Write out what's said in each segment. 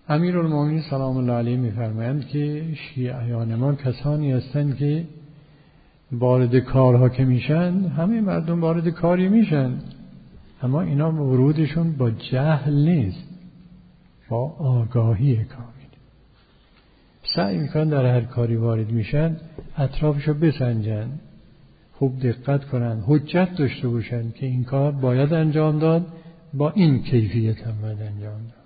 امیرالمومنین سلام الله علیه می‌فرمایند که شیعیان ما کسانی هستند که وارد کارها که میشن، همه مردم وارد کاری میشن، اما اینا ورودشون با جهل نیست، با آگاهی کامل. سعی میکنن در هر کاری وارد میشن اطرافشو بسنجن، خوب دقت کنن، حجت داشته باشن که این کار باید انجام داد، با این کیفیت هم باید انجام داد.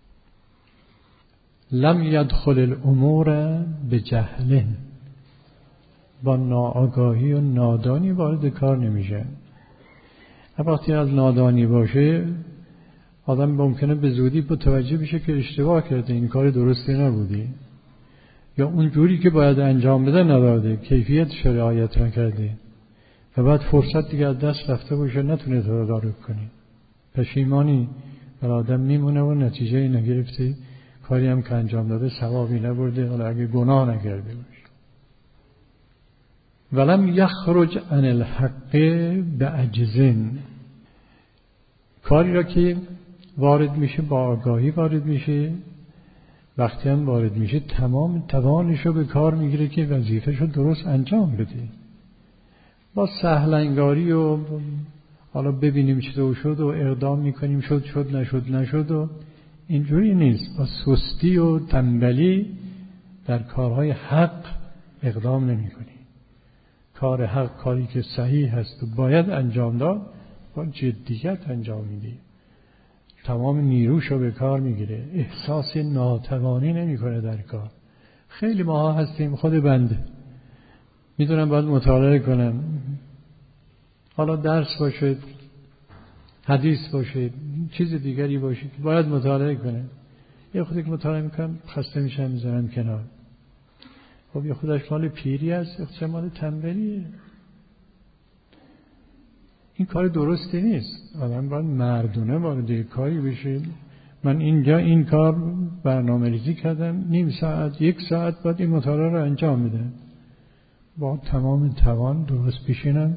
لم یدخل الامور بجهل، با ناآگاهی و نادانی وارد کار نمیشن. وقتی از نادانی باشه آدم ممکنه به زودی متوجه بشه که اشتباه کرده، این کار درستی نبودی، یا اون جوری که باید انجام بده نداده، کیفیت رعایت نکرده و بعد فرصت دیگه از دست رفته باشه نتونه تدارک کنی، پشیمانی بر آدم میمونه و نتیجه نگرفته، کاری هم که انجام داده ثوابی نبرده، حالا اگه گناه نکرده باشه. ولم یخرج عن الحق بعجزن، کاری را که وارد میشه با آگاهی وارد میشه، وقتی هم وارد میشه تمام توانشو به کار میگیره که وظیفه‌شو درست انجام بده. با سهلنگاری و حالا ببینیم چطور شد و اقدام میکنیم، شد نشد و اینجوری نیست. با سستی و تنبلی در کارهای حق اقدام نمی کنی. کار حق، کاری که صحیح هست و باید انجام داد، با جدیت انجام میدی، تمام نیروشو به کار میگیره، احساس ناتوانی نمی کنه در کار. خیلی ماها هستیم، خود بنده میدونم باید مطالعه کنم، حالا درس باشه، حدیث باشه، چیز دیگری باشه که باید مطالعه کنه، یه خودی که مطالعه میکنم خسته میشم میذارم کنار. خب یه خودش مال پیری است، یه خودش مال تنبلیه. این کار درستی نیست. آدم باید مردونه وارد کاری بشه. من اینجا این کار برنامه ریزی کردم، نیم ساعت، یک ساعت باید این مطالعه رو انجام میدم، با تمام توان درست بشینم،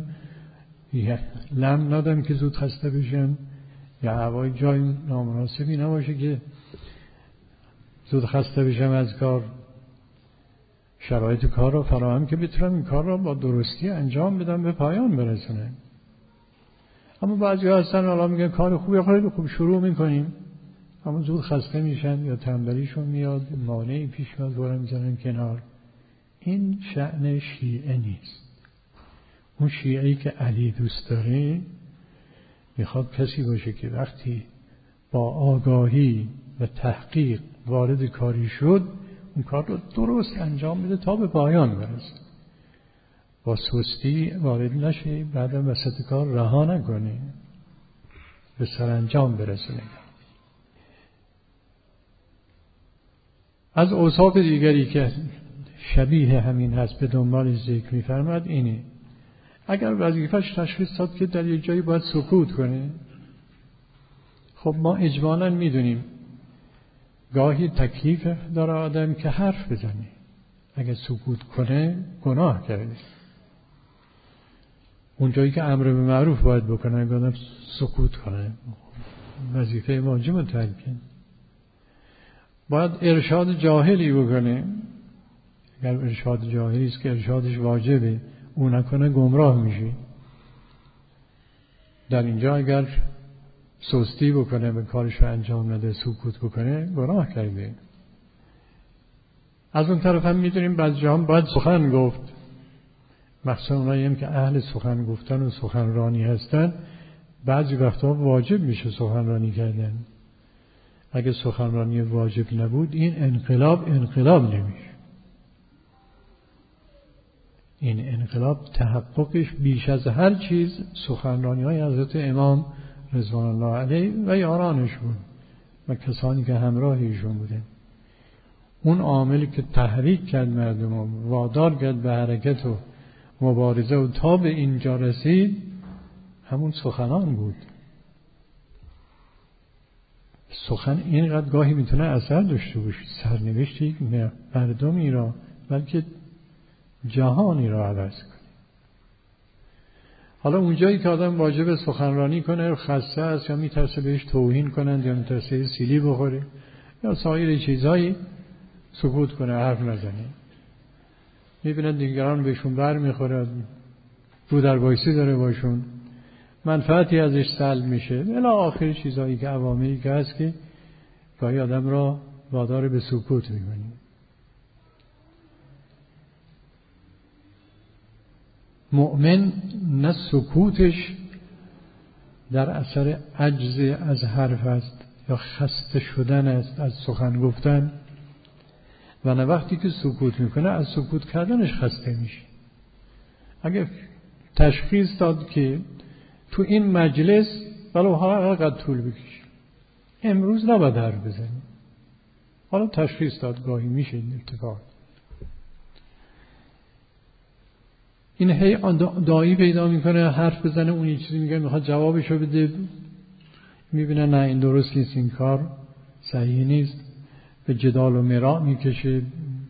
لم ندم که زود خسته بشم، یا هوای جای نامناسبی نباشه که زود خسته بشم از کار. شرایط کار رو فراهم که بتونم این کار رو با درستی انجام بدم، به پایان برسونم. اما بعضی ها هستن حالا میگن کار خوبه، خیلی خوب شروع میکنیم، اما زود خسته میشن یا تنبلیشون میاد، مانعی پیش میاد، دورم میزنن کنار. این شأن شیعه نیست. اون شیعه‌ای که علی دوست داره میخواد کسی باشه که وقتی با آگاهی و تحقیق وارد کاری شد، اون کار رو درست انجام بده تا به پایان برسه، با سستی وارد نشه، بعدم وسط کار رها نکنه، به سرانجام برسونه. از اوصاف دیگری که شبیه همین هست به دنبال ذکر می‌فرماد اینه: اگر وظیفه‌اش تشخیص داد که در یک جایی باید سکوت کنه، خب ما اجمالاً میدونیم گاهی تکلیف داره آدم که حرف بزنه، اگر سکوت کنه گناه کرده. اون جایی که امر به معروف باید بکنه، اگر آدم سکوت کنه وظیفه واجب ترک. باید ارشاد جاهلی بکنه، اگر ارشاد جاهلی است که ارشادش واجبه، اون نکنه گمراه میشه. در اینجا اگر سستی بکنه، به کارش رو انجام نده، سکوت بکنه، گناه کرده. از اون طرف هم میدونیم بعضی جاها باید سخن گفت، مخصوصا اونایی هم که اهل سخن گفتن و سخنرانی هستن، بعضی وقتا واجب میشه سخنرانی کردن. اگه سخنرانی واجب نبود این انقلاب نمیشه. این انقلاب تحققش بیش از هر چیز سخنرانی های حضرت امام رضوان الله علیه و یارانش بود و کسانی که همراه ایشون بودن. اون عاملی که تحریک کرد مردم و وادار کرد به حرکت و مبارزه و تا به اینجا رسید همون سخنان بود. سخن اینقدر گاهی میتونه اثر داشته باشه، سرنوشتی نه مردمی را بلکه جهانی را عوض کنه. حالا اونجایی که آدم واجب سخنرانی کنه خسته است یا میترسه بهش توهین کنند یا میترسه سیلی بخوره یا سایر چیزهایی سکوت کنه، حرف نزنه. میبینن دیگران بهشون بر میخوره، رو در وایسی داره باشون، منفعتی ازش سلب میشه، الی آخر چیزهایی که عواملی که هست که گاهی آدم را وادار به سکوت میکنه. مؤمن نه سکوتش در اثر عجز از حرف است یا خسته شدن است از سخن گفتن، و نه وقتی که سکوت میکنه از سکوت کردنش خسته میشه. اگر تشخیص داد که تو این مجلس ولو هر قدر طول بکشه امروز نباید حرف بزنی، حالا تشخیص داد، گاهی میشه این اتفاق. این هی دایی پیدا میکنه حرف بزنه، اون چیزی میگه میخواد جوابشو بده، میبینه نه این درست نیست، این کار صحیح نیست، به جدال و مراء میکشه،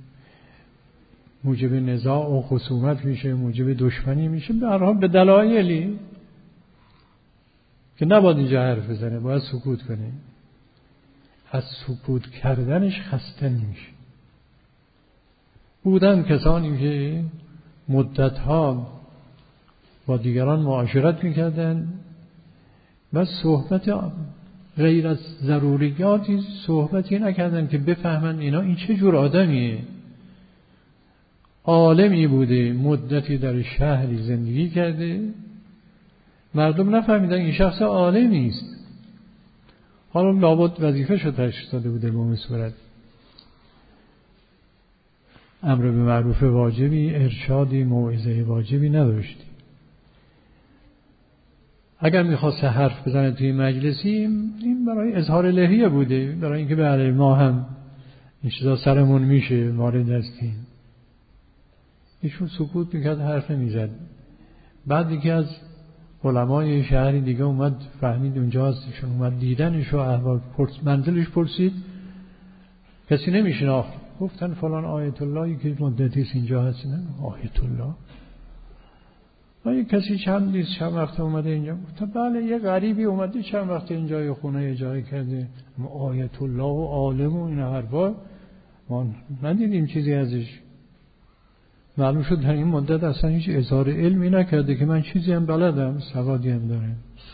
موجب نزاع و خصومت میشه، موجب دشمنی میشه، به هر حال به دلایلی که نباید اینجا حرف بزنه، باید سکوت کنه. از سکوت کردنش خسته نمیشه. بودن کسانی که مدتها با دیگران معاشرت میکردن و صحبت غیر از ضروریاتی صحبتی نکردن که بفهمن اینا این چه جور آدمیه. عالمی بوده، مدتی در شهری زندگی کرده، مردم نفهمیدن این شخص عالمی است. حالا لابد وظیفه‌ش رو تشخیص داده بوده به اون صورت. امر به معروف واجبی، ارشادی، موعظه واجبی نداشتی. اگر میخواست حرف بزنه توی مجلسی، این برای اظهار لحیه بوده، برای اینکه بله ما هم این چیزا سرمون میشه، وارد هستیم. ایشون سکوت میکرد، حرف نمیزد. بعد یکی از علمای شهری دیگه اومد، فهمید اونجاست، ایشون اومد دیدنش و احوال منزلش پرسید، کسی نمیشناخت. گفتن فلان آیت اللهی که مدتیست اینجا هست. نه آیت الله؟ آیا کسی چند وقت اومده اینجا؟ گفتن بله یه غریبی اومده چند وقت اینجا یه خونه اجاره کرده، اما آیت الله و عالم و این حرفا ما ندیدیم چیزی ازش. معلوم شد در این مدت اصلا هیچ اظهار علمی نکرده که من چیزی هم بلدم، سوادی هم دارم.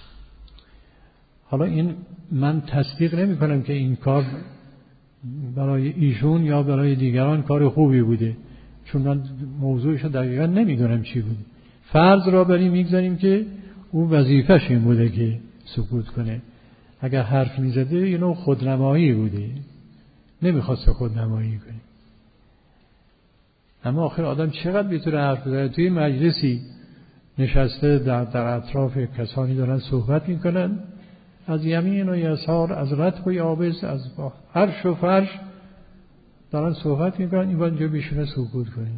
حالا این من تصدیق نمی کنم که این کار برای ایشون یا برای دیگران کار خوبی بوده، چون من موضوعش دقیقا نمیدونم چی بوده. فرض را بریم میگذاریم که او وظیفش این بوده که سکوت کنه. اگر حرف میزده یه نوع خودنمایی بوده، نمیخواسته خودنمایی کنه. اما آخر آدم چقدر میتونه حرف بزنه؟ توی مجلسی نشسته در اطراف کسانی دارن صحبت میکنن، از یمین و یسار، از رطب و یابس، از عرش و فرش دارن صحبت میکنن، این باید بیشونه سکوت کنه.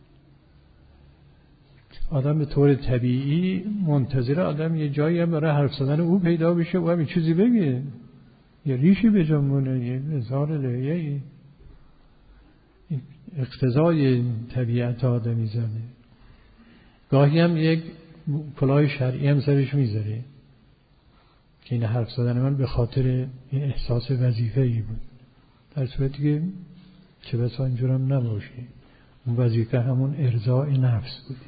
آدم به طور طبیعی منتظر آدم یه جایی هم برای حرف زدن او پیدا بشه، او هم یه چیزی بگه، یه ریشی بجنبونه، یه اظهار لحیه‌ای. این اقتضای طبیعت آدمی زنه. گاهی هم یک کلاه شرعی هم سرش میذاره که این حرف زدن من به خاطر این احساس وظیفه‌ای بود، در صورتی که چه بسا اینجورم نباشه. اون وظیفه همون ارضاء نفس بوده.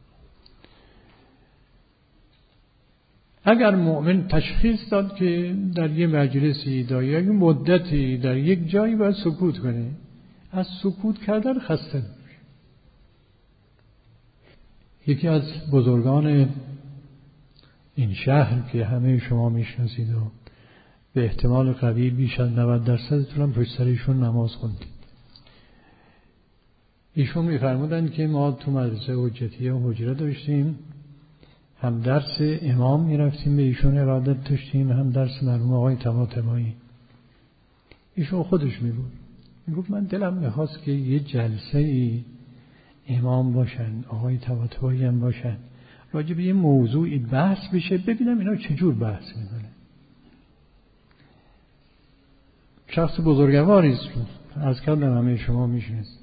اگر مؤمن تشخیص داد که در یک مجلسی در یک مدتی در یک جایی باید سکوت کنه، از سکوت کردن خسته نمیشه. یکی از بزرگان این شهر که همه شما میشناسید و به احتمال قوی بیش از 90% هم پشت سر ایشون نماز خوندید، ایشون میفرمودن که ما تو مدرسه حجتیه و حجره داشتیم، هم درس امام میرفتیم به ایشون ارادت داشتیم، هم درس مرحوم آقای طباطبایی. ایشون خودش میگفت من دلم میخواست که یه جلسه ای امام باشن، آقای طباطبایی هم باشن، راجع به یه موضوعی بحث بشه، ببینم اینا چجور بحث میکنه. شخص بزرگواری است، از کردم همه شما میشناسید.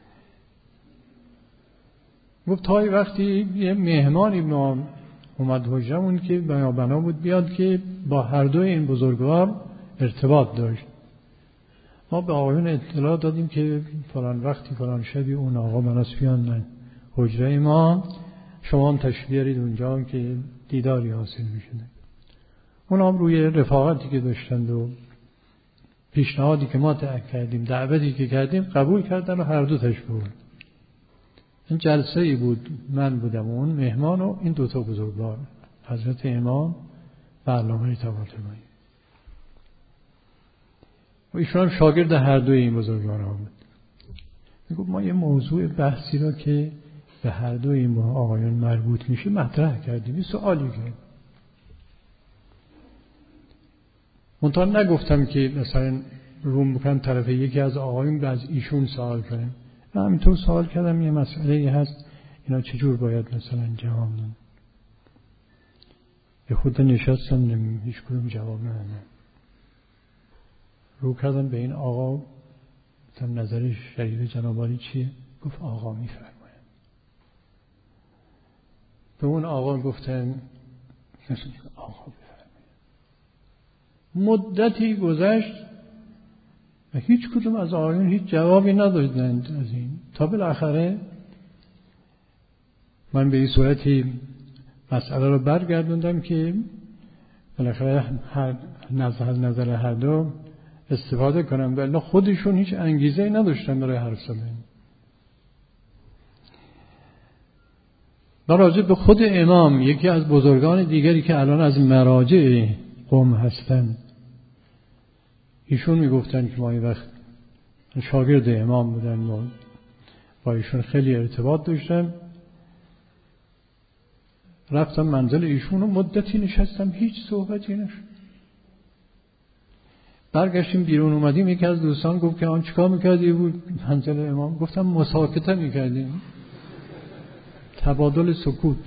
گفت تای وقتی یه مهمانی ما اومد حجرمون که بنا بود بیاد که با هر دو این بزرگوار ارتباط داشت. ما به آقایون اطلاع دادیم که فلان وقتی فلان شبی اون آقا مناس بیان حجره ما، شما هم تشریف بیارید اونجا که دیداری حاصل میشده. اون هم روی رفاقتی که داشتند و پیشنهادی که ما کردیم، دعوتی که کردیم قبول کردن و هر دو تشریف بردن. این جلسه ای بود، من بودم اون مهمان و این دوتا بزرگوار، حضرت امام و علامه طباطبایی. و ایشون هم شاگرد هر دوی این بزرگوارها بود. میگفت ما یه موضوع بحثی را که به هر دوی این آقایان مربوط میشه مطرح کردیم، یه سوالی کردیم. منتها نگفتم که مثلا روم بکنم طرف یکی از آقایون از ایشون سوال کنم. همینطور سوال کردم یه مسئله هست اینا چجور باید مثلا جواب بدن. یه خود نشستم هیچ کدوم جواب ندادم. رو کردم به این آقا، گفتم نظر شریف جناب عالی چیه؟ گفت آقا میفرماید. به اون آقا گفتم آقا بفرماید. مدتی گذشت و هیچ کدوم از آقایون هیچ جوابی ندادند از این، تا بالاخره من به این صورتی مسئله رو برگردوندم که بالاخره نظر هر دو استفاده کنم، ولی خودشون هیچ انگیزه‌ای نداشتن برای حرف زدن. و راجع به خود امام، یکی از بزرگان دیگری که الان از مراجع قم هستند، ایشون میگفتن که ما این وقت شاگرد امام بودن و با ایشون خیلی ارتباط داشتم. رفتم منزل ایشون و مدتی نشستم، هیچ صحبتی نشد. برگشتیم بیرون اومدیم، یکی از دوستان گفت که آن چیکار میکردی بود منزل امام؟ گفتم مساکته میکردیم، تبادل سکوت.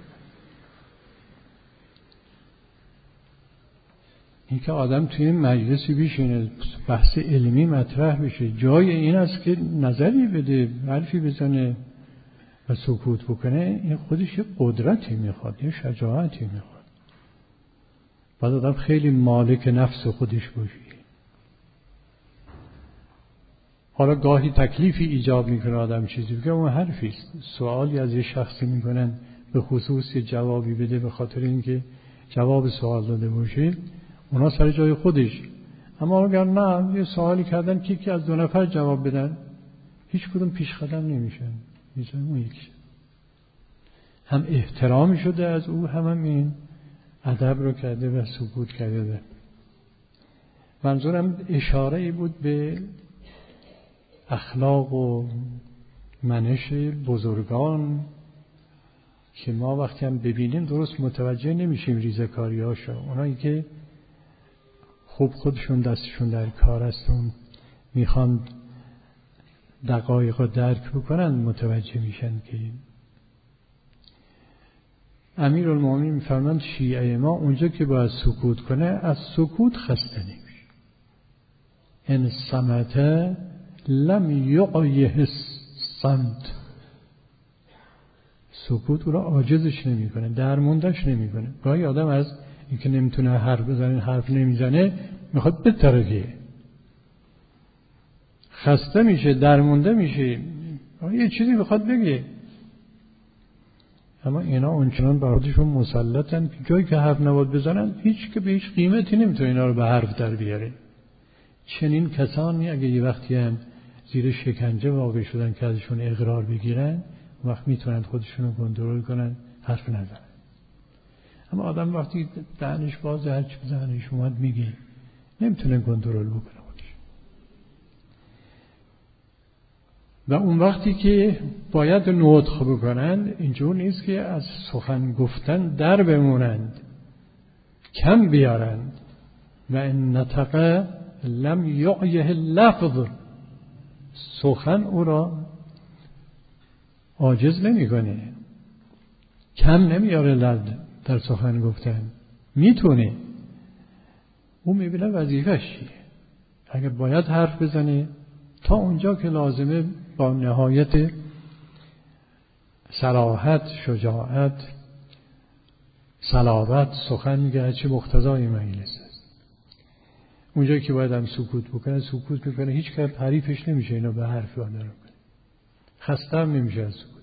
این که آدم توی مجلسی بشینه بحث علمی مطرح بشه، جای این است که نظری بده، حرفی بزنه و سکوت بکنه، این خودش یه قدرتی میخواد، یه شجاعتی میخواد. باید آدم خیلی مالک نفس خودش باشه. حالا گاهی تکلیفی ایجاب میکنه آدم چیزی بگه، اون حرفی است. سوالی از یه شخصی میکنن به خصوص جوابی بده به خاطر اینکه جواب سوال داده باشه، اونا سر جای خودش. اما اگر نه، یه سوالی کردن که یکی از دو نفر جواب بدن، هیچ کدوم پیش قدم نمیشن، میشه اون یکی. هم احترامی شده از او، هم این ادب رو کرده و سکوت کرده. منظورم اشاره ای بود به اخلاق و منش بزرگان که ما وقتی هم ببینیم درست متوجه نمیشیم ریزه‌کاری هاشو. اونایی که خوب خودشون دستشون در کار است و میخوان دقایق رو درک بکنن متوجه میشن که امیرالمومنین میفرماند شیعه ما اونجا که باید سکوت کنه از سکوت خسته نمیشه. ان صمت لم یعیه الصمت، سکوت او را عاجزش نمیکنه، درموندش نمیکنه. گاهی آدم از اینکه نمیتونه حرف بزنه، حرف نمیزنه، میخواد بترکه، خسته میشه، درمونده میشه، یه چیزی میخواد بگه. اما اینا اونچنان بر خودشون مسلطن که جایی که حرف نباید بزنن، هیچ که به هیچ قیمتی نمیتونه اینا رو به حرف در بیاره. چنین کسانی اگه یه وقتی هم زیر شکنجه واقع شدن که ازشون اقرار بگیرن، وقت میتونن خودشون رو کنترل کنن، حرف نزنن. اما آدم وقتی دهنش باز، هر چی بزنش اومد میگه، نمیتونه کنترل بکنه خودش. و اون وقتی که باید نطق بکنن، اینجور نیست که از سخن گفتن در بمونند، کم بیارند. و ان نطق لم یعیه اللفظ، سخن او را عاجز نمیکنه، کم نمیاره لفظ در سخن گفتن، میتونه. او میبینه وظیفه‌ش چیه. اگر باید حرف بزنه تا اونجا که لازمه، با نهایت صراحت، شجاعت، صلابت سخن میگه، چه مقتضای مجلس است. اونجایی که باید هم سکوت بکنه سکوت میکنه، هیچ کس حریفش نمیشه اینو به حرف وادار کنه، خسته هم نمیشه از سکوت.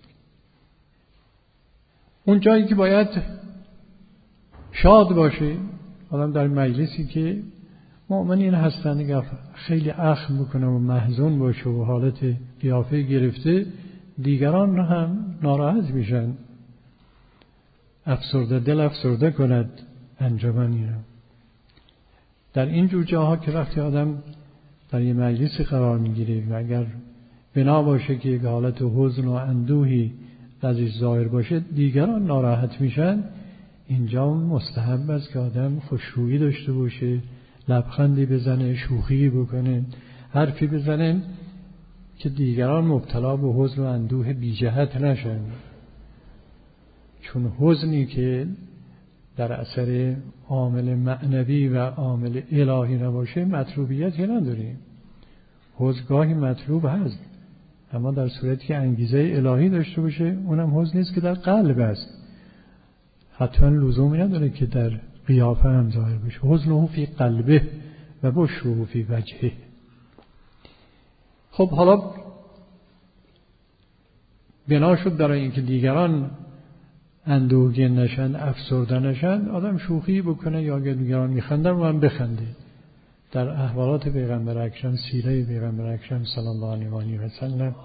اون جایی که باید شاد باشه، آدم در مجلسی که مؤمنین هستن اگه خیلی اخم بکنه و محزون باشه و حالت قیافه گرفته، دیگران رو هم ناراحت میشن، افسرده دل افسرده کند انجمنی رو. در این جور جاها که وقتی آدم در یه مجلسی قرار میگیره و اگر بنا باشه که یک حالت حزن و اندوهی ازش ظاهر باشه دیگران ناراحت میشن، اینجا مستحب است که آدم خوشرویی داشته باشه، لبخندی بزنه، شوخی بکنه، حرفی بزنه که دیگران مبتلا به حزن و اندوه بی جهت نشن. چون حزنی که در اثر عامل معنوی و عامل الهی نباشه مطلوبیتی نداره. حزن گاهی مطلوب هست، اما در صورتی که انگیزه الهی داشته باشه اونم حزن نیست که در قلب است، حتما لزومی نداره که در قیافه هم ظاهر بشه. حزنه فی قلبه و بشره فی وجهه. خب حالا بنا شد برای اینکه دیگران اندوهگین نشن، افسرده نشن، آدم شوخی بکنه یا اگر دیگران میخندن و هم بخنده. در احوالات پیغمبر اکرم، سیره پیغمبر اکرم صلی الله علیه و سلم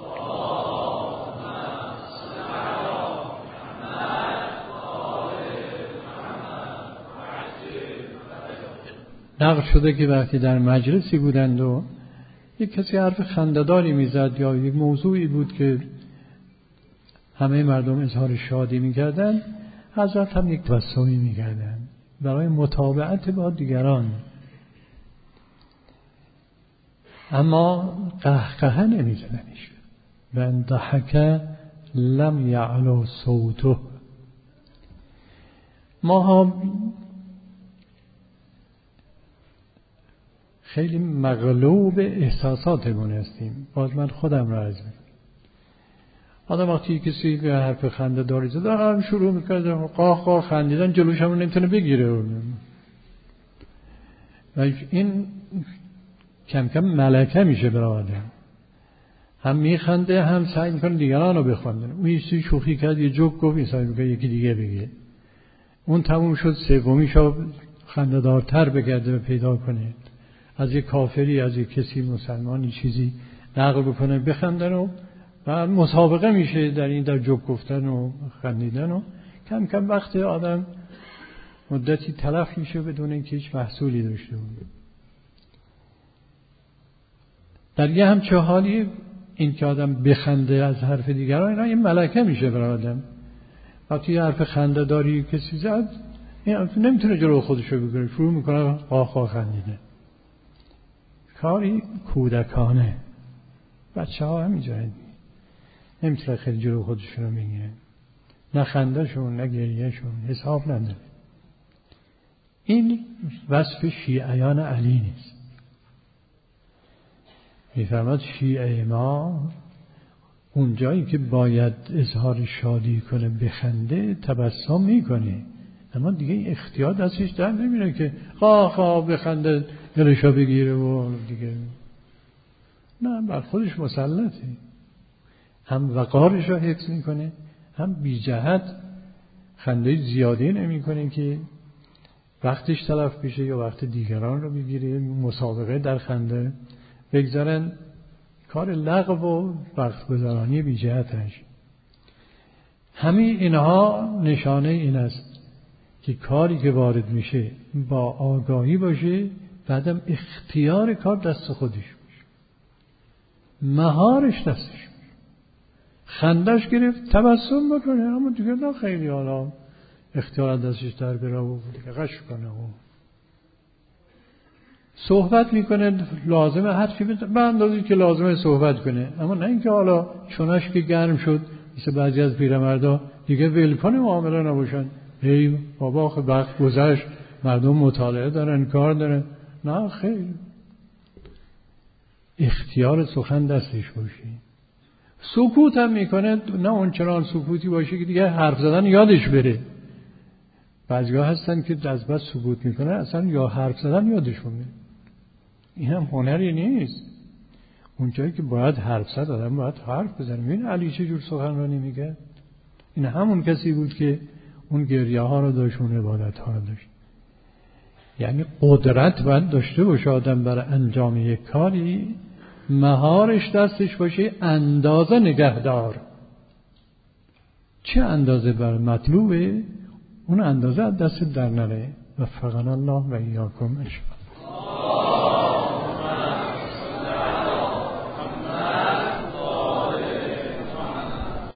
نقل شده که وقتی در مجلسی بودند و یک کسی حرف خنده‌داری میزد یا یک موضوعی بود که همه مردم اظهار شادی میکردن، حضرت هم یک تبسمی میکردن برای متابعت با دیگران، اما قهقه نمیزدنش. من ضحک لم یعلو صوته. ما ها خیلی مغلوب احساساتمون هستیم. باز من خودم را عرض میکنم، آدم وقتی کسی به حرف خنده داری زده هم شروع میکنه قاه قاه خندیدن، جلوش هم نمیتونه بگیره و این کم کم ملکه میشه برای آدم، هم میخنده هم سعی میکنه دیگران رو بخوندن. اون یه شوخی کرد، یه جوک گفت، این سعی میکنه یکی دیگه بگه، اون تموم شد سومیشو خنده دارتر بگرده و پیدا کنه، از یک کافری، از یک کسی مسلمانی چیزی نقل بکنه بخندن و مسابقه میشه در این، در جوک گفتن و خندیدن و کم کم وقت آدم مدتی تلف میشه بدون اینکه هیچ محصولی داشته باشه. در یه همچه حالی این که آدم بخنده از حرف دیگران، اینا یه ملکه میشه برای آدم. وقتی یه حرف خنده داری کسی زد، این نمیتونه جلو خودشو بگیره، شروع میکنه قاه قاه خندیدن. کاری کودکانه. بچه ها همینجوری نمیتونه خیلی جلو خودشون رو بگیرن، نه خندهشون نه گریهشون حساب نداره. این وصف شیعیان علی نیست. میفرماد شیعه ما اون جایی که باید اظهار شادی کنه بخنده تبسم میکنه، اما دیگه اختیار دستش در نمیره که خواه خواه بخنده دلشو بگیره و دیگه نه، بر خودش مسلطه. هم وقارش رو حفظ میکنه، هم بی جهت خنده زیادی نمیکنه که وقتش تلف بشه یا وقت دیگران رو بگیره، مسابقه در خنده بگذارن، کار لغو و وقت گذرانی بی جهتش. همین اینها نشانه این است که کاری که وارد میشه با آگاهی باشه، بعدم اختیار کار دست خودش باشه، مهارش دستش باشه. خندش گرفت تبسم بکنه، اما دیگه نه خیلی حالا اختیار دستش در بره و دیگه غش کنه و صحبت میکنه، لازمه حرفی به اندازه‌ای که لازمه صحبت کنه، اما نه اینکه حالا چونش که گرم شد مثل بعضی از پیرمردا دیگه ولکنه معامله نباشن. ای بابا خب وقت گذشت، مردم مطالعه دارن، کار دارن. نه خیر، اختیار سخن دستش باشه. سکوت هم میکنه، نه اون چنان سکوتی باشه که دیگه حرف زدن یادش بره. بعضی‌ها هستن که از بس سکوت میکنه اصلا یا حرف زدن یادشون میره. این هم هنری نیست. اونجایی که باید حرف زد آدم باید حرف بزنه. ببین علی چه جور سخنرانی میگه. این همون کسی بود که اون گریه ها رو داشت، اون عبادت ها رو داشت. یعنی قدرت باید داشته باشه آدم برای انجام یک کاری، مهارش دستش باشه، اندازه نگهدار. چه اندازه بر مطلوبه اون اندازه از دست در نره. وفقنا الله و ایاکم.